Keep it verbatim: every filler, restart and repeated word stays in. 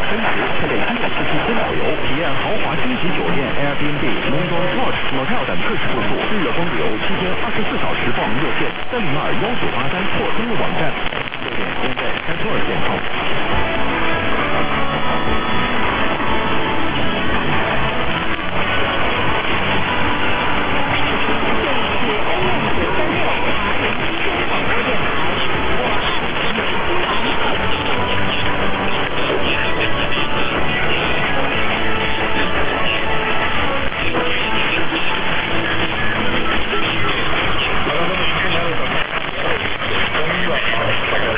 奔驰、配备基础四驱增导油，体验豪华星级酒店 Airbnb、农庄 Lodge、motel 等各式住宿，日月光旅游七天二十四小时报名热线：三零二幺九八三或登录网站。六点现在开托尔健康。